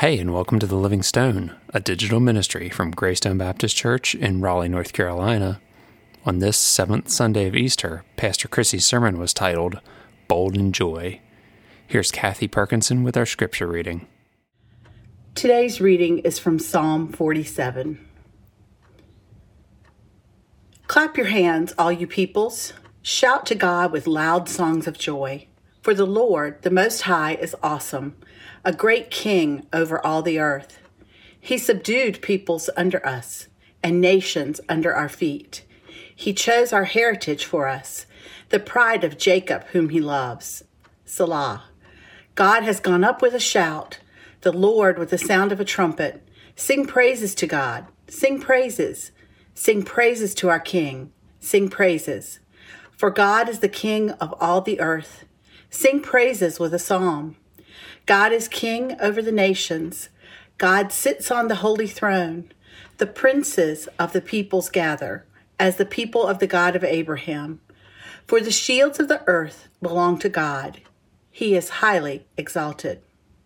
Hey, and welcome to The Living Stone, a digital ministry from Greystone Baptist Church in Raleigh, North Carolina. On this seventh Sunday of Easter, Pastor Chrissy's sermon was titled, Bold in Joy. Here's Kathy Perkinson with our scripture reading. Today's reading is from Psalm 47. Clap your hands, all you peoples. Shout to God with loud songs of joy. For the Lord, the Most High, is awesome, a great king over all the earth. He subdued peoples under us and nations under our feet. He chose our heritage for us, the pride of Jacob whom he loves. Selah. God has gone up with a shout, the Lord with the sound of a trumpet. Sing praises to God. Sing praises. Sing praises to our King. Sing praises. For God is the King of all the earth. Sing praises with a psalm. God is king over the nations. God sits on the holy throne. The princes of the peoples gather, as the people of the God of Abraham. For the shields of the earth belong to God. He is highly exalted.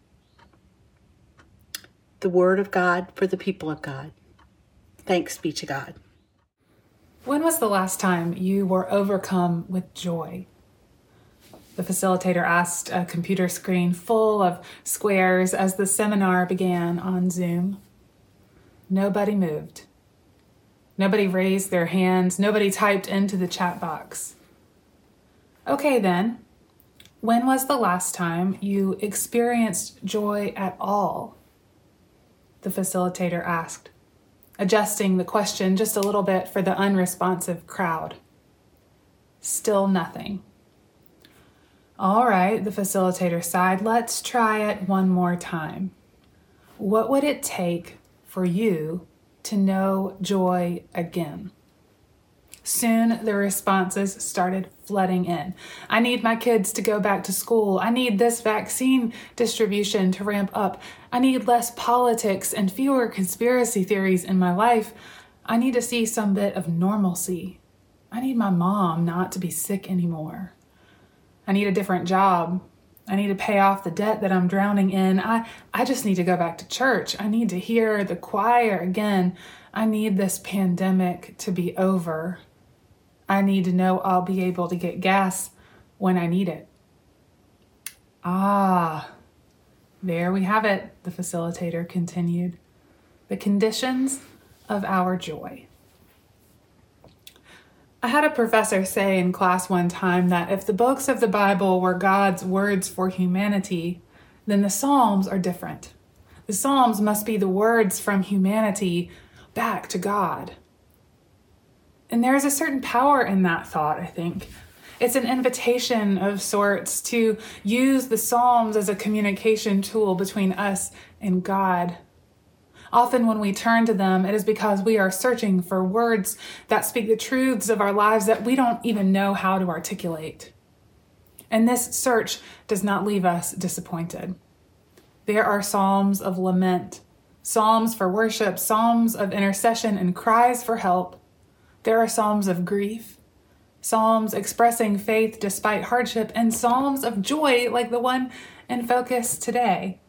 The word of God for the people of God. Thanks be to God. When was the last time you were overcome with joy? The facilitator asked a computer screen full of squares as the seminar began on Zoom. Nobody moved. Nobody raised their hands. Nobody typed into the chat box. Okay then, when was the last time you experienced joy at all? The facilitator asked, adjusting the question just a little bit for the unresponsive crowd. Still nothing. All right, the facilitator sighed. Let's try it one more time. What would it take for you to know joy again? Soon the responses started flooding in. I need my kids to go back to school. I need this vaccine distribution to ramp up. I need less politics and fewer conspiracy theories in my life. I need to see some bit of normalcy. I need my mom not to be sick anymore. I need a different job. I need to pay off the debt that I'm drowning in. I just need to go back to church. I need to hear the choir again. I need this pandemic to be over. I need to know I'll be able to get gas when I need it. There we have it, the facilitator continued. The conditions of our joy. I had a professor say in class one time that if the books of the Bible were God's words for humanity, then the Psalms are different. The Psalms must be the words from humanity back to God. And there is a certain power in that thought, I think. It's an invitation of sorts to use the Psalms as a communication tool between us and God. Often when we turn to them, it is because we are searching for words that speak the truths of our lives that we don't even know how to articulate. And this search does not leave us disappointed. There are psalms of lament, psalms for worship, psalms of intercession and cries for help. There are psalms of grief, psalms expressing faith despite hardship, and psalms of joy like the one in focus today.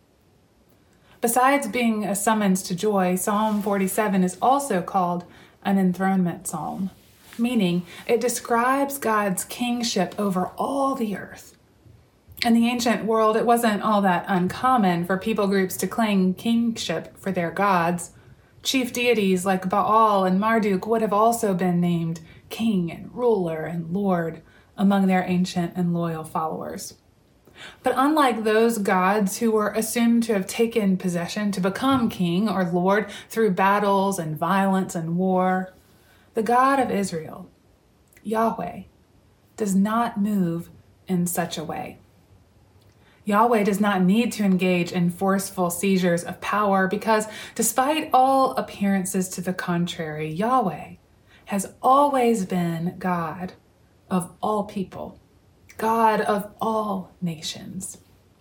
Besides being a summons to joy, Psalm 47 is also called an enthronement psalm, meaning it describes God's kingship over all the earth. In the ancient world, it wasn't all that uncommon for people groups to claim kingship for their gods. Chief deities like Baal and Marduk would have also been named king and ruler and lord among their ancient and loyal followers. But unlike those gods who were assumed to have taken possession to become king or lord through battles and violence and war, the God of Israel, Yahweh, does not move in such a way. Yahweh does not need to engage in forceful seizures of power because, despite all appearances to the contrary, Yahweh has always been God of all people, God of all nations.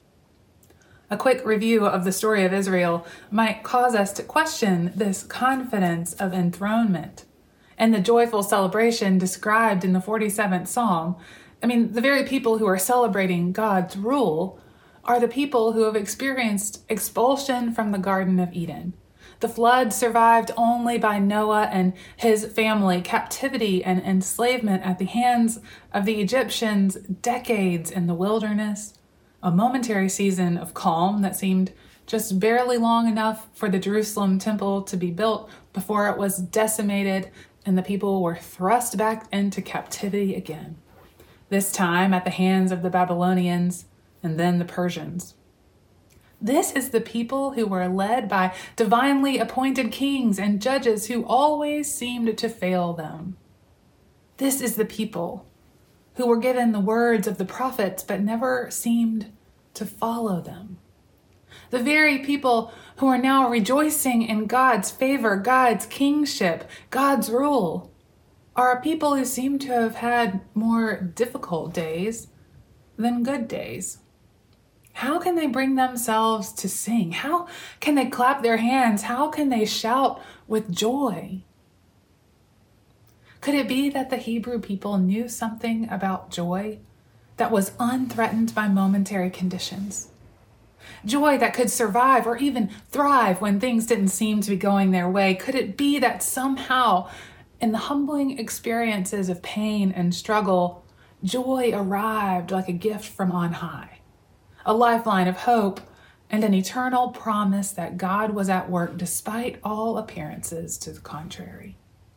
A quick review of the story of Israel might cause us to question this confidence of enthronement and the joyful celebration described in the 47th Psalm. The very people who are celebrating God's rule are the people who have experienced expulsion from the Garden of Eden. The flood survived only by Noah and his family, captivity and enslavement at the hands of the Egyptians, decades in the wilderness, a momentary season of calm that seemed just barely long enough for the Jerusalem temple to be built before it was decimated and the people were thrust back into captivity again, this time at the hands of the Babylonians and then the Persians. This is the people who were led by divinely appointed kings and judges who always seemed to fail them. This is the people who were given the words of the prophets but never seemed to follow them. The very people who are now rejoicing in God's favor, God's kingship, God's rule, are a people who seem to have had more difficult days than good days. How can they bring themselves to sing? How can they clap their hands? How can they shout with joy? Could it be that the Hebrew people knew something about joy that was unthreatened by momentary conditions? Joy that could survive or even thrive when things didn't seem to be going their way? Could it be that somehow, in the humbling experiences of pain and struggle, joy arrived like a gift from on high? A lifeline of hope, and an eternal promise that God was at work despite all appearances to the contrary.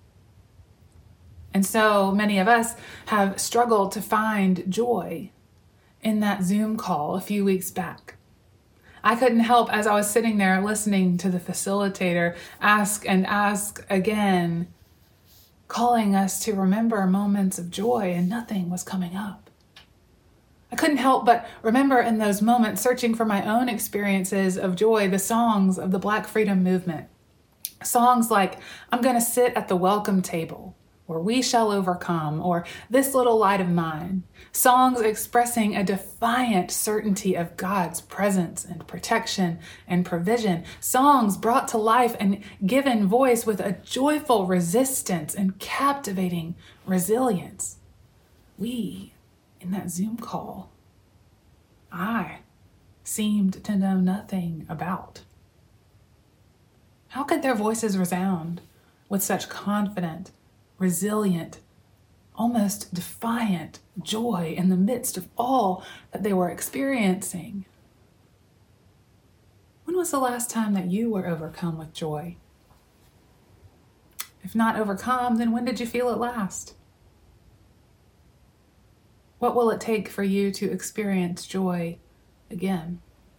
And so many of us have struggled to find joy in that Zoom call a few weeks back. I couldn't help, as I was sitting there listening to the facilitator ask and ask again, calling us to remember moments of joy, and nothing was coming up. I couldn't help but remember in those moments, searching for my own experiences of joy, the songs of the Black Freedom Movement. Songs like, I'm going to sit at the welcome table, or We Shall Overcome, or This Little Light of Mine. Songs expressing a defiant certainty of God's presence and protection and provision. Songs brought to life and given voice with a joyful resistance and captivating resilience. In that Zoom call, I seemed to know nothing about. How could their voices resound with such confident, resilient, almost defiant joy in the midst of all that they were experiencing? When was the last time that you were overcome with joy? If not overcome, then when did you feel it last? What will it take for you to experience joy again?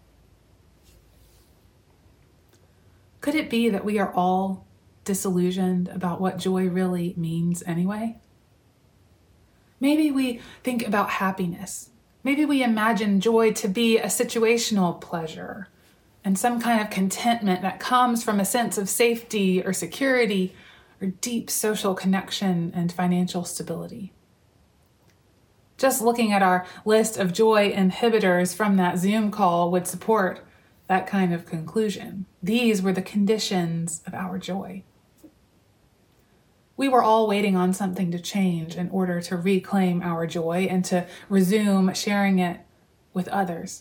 Could it be that we are all disillusioned about what joy really means anyway? Maybe we think about happiness. Maybe we imagine joy to be a situational pleasure and some kind of contentment that comes from a sense of safety or security or deep social connection and financial stability. Just looking at our list of joy inhibitors from that Zoom call would support that kind of conclusion. These were the conditions of our joy. We were all waiting on something to change in order to reclaim our joy and to resume sharing it with others.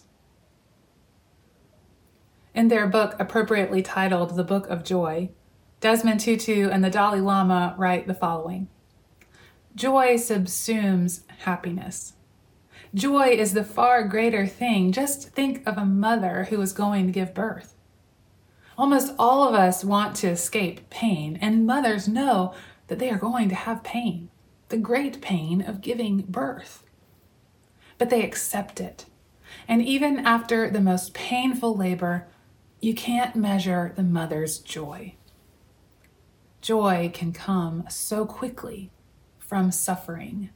In their book, appropriately titled The Book of Joy, Desmond Tutu and the Dalai Lama write the following. Joy subsumes happiness. Joy is the far greater thing. Just think of a mother who is going to give birth. Almost all of us want to escape pain, and mothers know that they are going to have pain, the great pain of giving birth. But they accept it. And even after the most painful labor, you can't measure the mother's joy. Joy can come so quickly from suffering.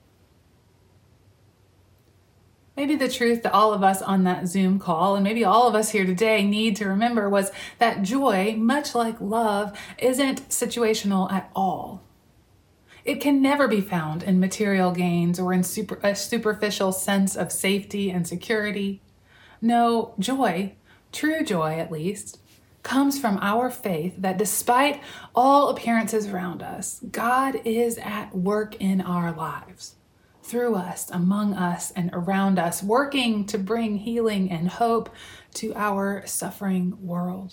Maybe the truth that all of us on that Zoom call, and maybe all of us here today, need to remember was that joy, much like love, isn't situational at all. It can never be found in material gains or in a superficial sense of safety and security. No, joy, true joy at least, comes from our faith that despite all appearances around us, God is at work in our lives, through us, among us, and around us, working to bring healing and hope to our suffering world.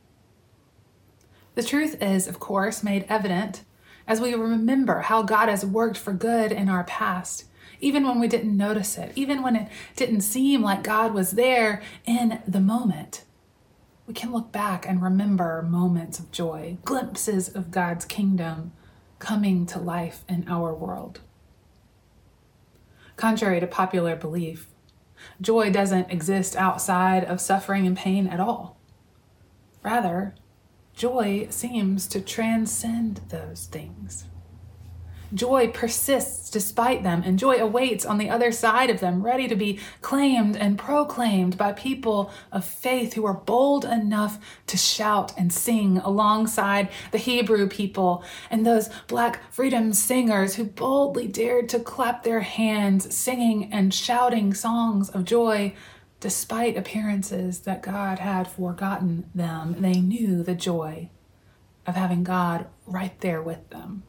The truth is, of course, made evident as we remember how God has worked for good in our past, even when we didn't notice it, even when it didn't seem like God was there in the moment. We can look back and remember moments of joy, glimpses of God's kingdom coming to life in our world. Contrary to popular belief, joy doesn't exist outside of suffering and pain at all. Rather, joy seems to transcend those things. Joy persists despite them, and joy awaits on the other side of them, ready to be claimed and proclaimed by people of faith who are bold enough to shout and sing alongside the Hebrew people and those Black freedom singers who boldly dared to clap their hands, singing and shouting songs of joy. Despite appearances that God had forgotten them, they knew the joy of having God right there with them.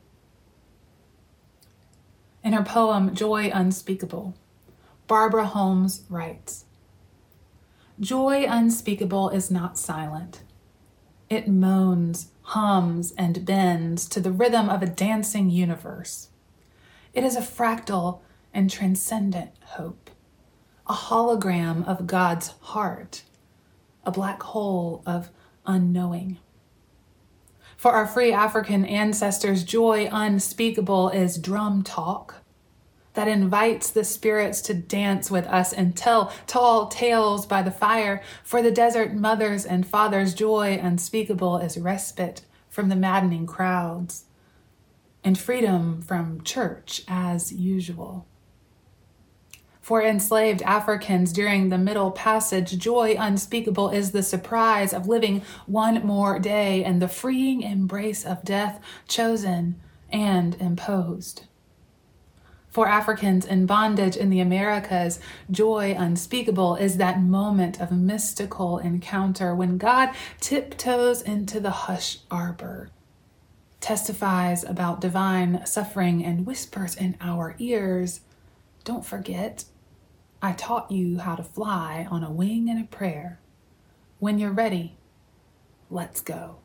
In her poem, Joy Unspeakable, Barbara Holmes writes, "Joy unspeakable is not silent. It moans, hums, and bends to the rhythm of a dancing universe. It is a fractal and transcendent hope, a hologram of God's heart, a black hole of unknowing. For our free African ancestors, joy unspeakable is drum talk that invites the spirits to dance with us and tell tall tales by the fire. For the desert mothers and fathers, joy unspeakable is respite from the maddening crowds and freedom from church as usual. For enslaved Africans during the Middle Passage, joy unspeakable is the surprise of living one more day and the freeing embrace of death chosen and imposed. For Africans in bondage in the Americas, joy unspeakable is that moment of mystical encounter when God tiptoes into the hush arbor, testifies about divine suffering, and whispers in our ears, "Don't forget, I taught you how to fly on a wing and a prayer. When you're ready, let's go."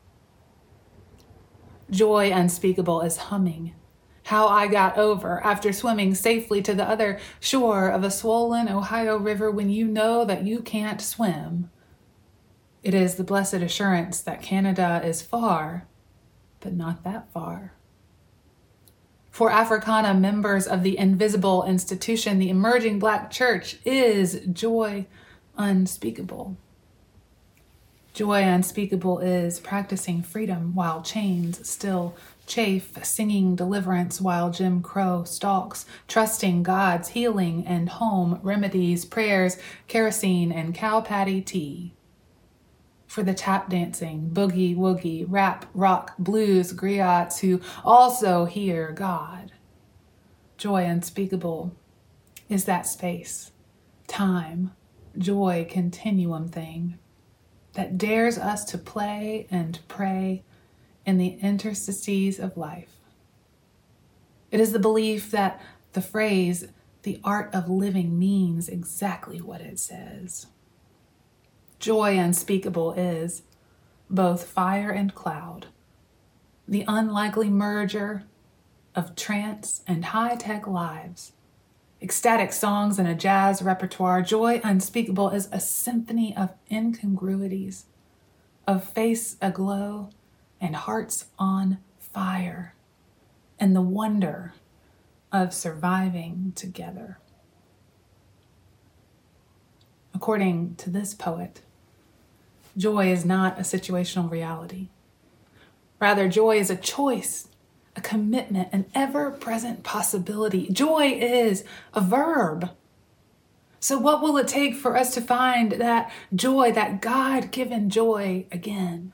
Joy unspeakable is humming how I got over after swimming safely to the other shore of a swollen Ohio River when you know that you can't swim. It is the blessed assurance that Canada is far, but not that far. For Africana members of the invisible institution, the emerging Black church is joy unspeakable. Joy unspeakable is practicing freedom while chains still chafe, singing deliverance while Jim Crow stalks, trusting God's healing and home remedies, prayers, kerosene, and cow patty tea. For the tap dancing, boogie woogie, rap, rock, blues, griots who also hear God. Joy unspeakable is that space, time, joy continuum thing that dares us to play and pray in the interstices of life. It is the belief that the phrase, the art of living, means exactly what it says. Joy unspeakable is both fire and cloud, the unlikely merger of trance and high-tech lives, ecstatic songs and a jazz repertoire. Joy unspeakable is a symphony of incongruities, of face aglow and hearts on fire, and the wonder of surviving together. According to this poet, joy is not a situational reality. Rather, joy is a choice, a commitment, an ever-present possibility. Joy is a verb. So what will it take for us to find that joy, that God-given joy again?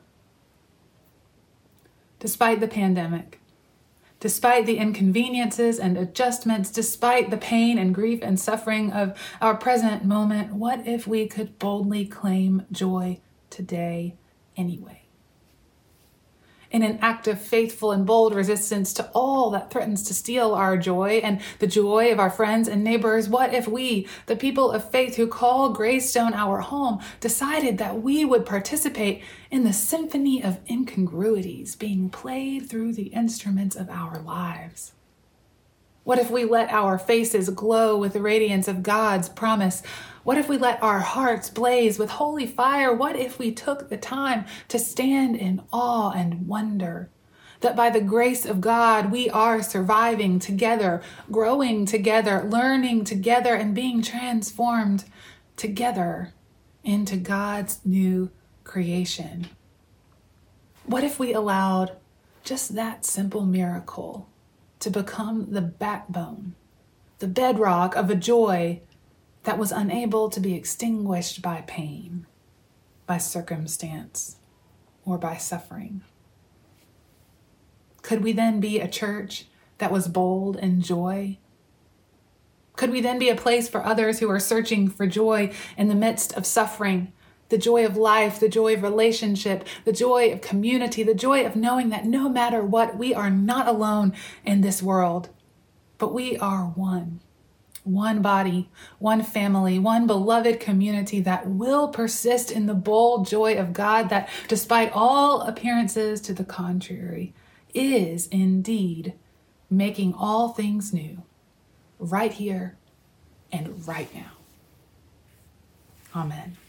Despite the pandemic, despite the inconveniences and adjustments, despite the pain and grief and suffering of our present moment, what if we could boldly claim joy today anyway? in an act of faithful and bold resistance to all that threatens to steal our joy and the joy of our friends and neighbors? What if we, the people of faith who call Greystone our home, decided that we would participate in the symphony of incongruities being played through the instruments of our lives? What if we let our faces glow with the radiance of God's promise? What if we let our hearts blaze with holy fire? What if we took the time to stand in awe and wonder that by the grace of God, we are surviving together, growing together, learning together, and being transformed together into God's new creation? What if we allowed just that simple miracle to become the backbone, the bedrock of a joy that was unable to be extinguished by pain, by circumstance, or by suffering? Could we then be a church that was bold in joy? Could we then be a place for others who are searching for joy in the midst of suffering? The joy of life, the joy of relationship, the joy of community, the joy of knowing that no matter what, we are not alone in this world, but we are one body, one family, one beloved community that will persist in the bold joy of God that, despite all appearances to the contrary, is indeed making all things new, right here and right now. Amen.